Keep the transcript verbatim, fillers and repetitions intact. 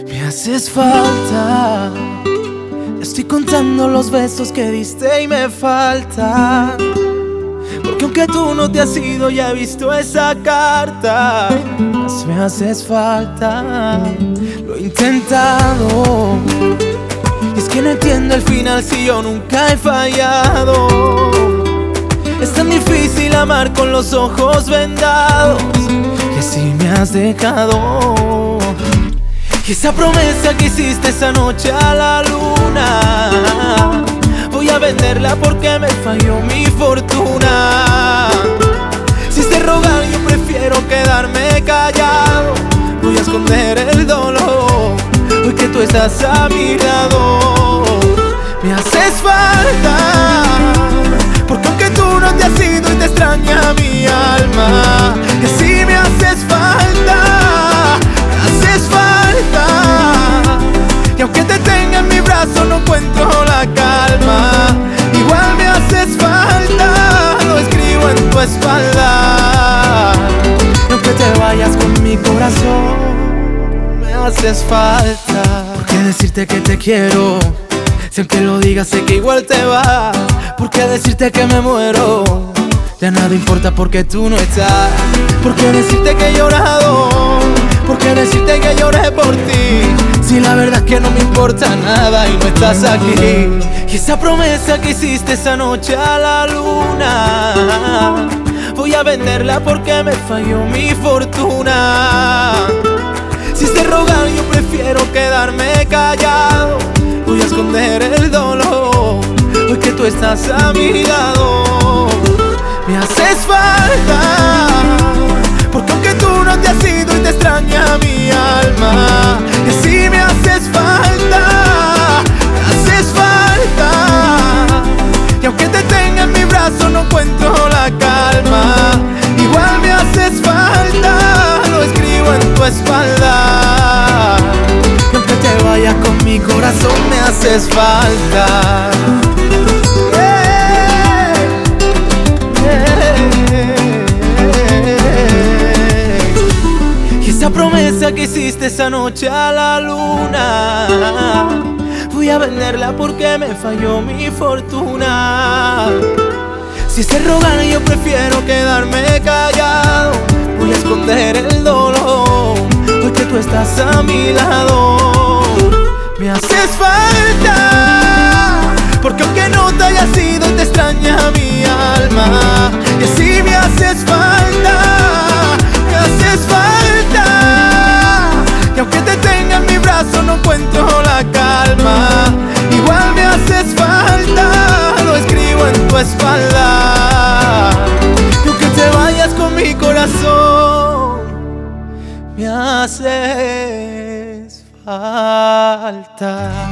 Me haces falta. Estoy contando los besos que diste y me falta. Porque aunque tú no te has ido, ya he visto esa carta. Más me haces falta. Lo he intentado. Y es que no entiendo el final si yo nunca he fallado. Es tan difícil amar con los ojos vendados, que así me has dejado. Y esa promesa que hiciste esa noche a la luna, voy a venderla porque me falló mi fortuna. Si te rogar yo prefiero quedarme callado. Voy a esconder el dolor, hoy que tú estás a mi lado. Me haces falta, porque aunque tú no te has ido y te extraña mi alma, que sí me haces falta, me haces falta. Y aunque te tenga en mi brazo no encuentro la calma, igual me haces falta, lo escribo en tu espalda. Y aunque te vayas con mi corazón, me haces falta. ¿Por qué decirte que te quiero? Si aunque lo digas sé que igual te vas. ¿Por qué decirte que me muero? Ya nada importa porque tú no estás. ¿Por qué decirte que he llorado? ¿Por qué decirte que lloré por ti? Si la verdad es que no me importa nada y no estás aquí. Y esa promesa que hiciste esa noche a la luna, voy a venderla porque me falló mi fortuna. Si te rogar yo prefiero quedarme callado. Voy a esconder el dolor, hoy que tú estás a mi lado. Me haces falta, porque aunque tú no te has ido y te extraña mi alma, que sí me haces falta, me haces falta. Y aunque te tenga en mi brazo no encuentro la calma, igual me haces falta, lo escribo en tu espalda. Y aunque te vayas con mi corazón me haces falta. Yeah, yeah. Y esa promesa que hiciste esa noche a la luna, voy a venderla porque me falló mi fortuna. Si se rogan yo prefiero quedarme callado. Voy a esconder el dolor, hoy que tú estás a mi lado. Me haces falta, porque aunque no te hayas ido te extraña mi alma. Y así me haces falta, me haces falta. Y aunque te tenga en mi brazo no encuentro la calma, igual me haces falta, lo escribo en tu espalda. Y aunque te vayas con mi corazón, me haces falta.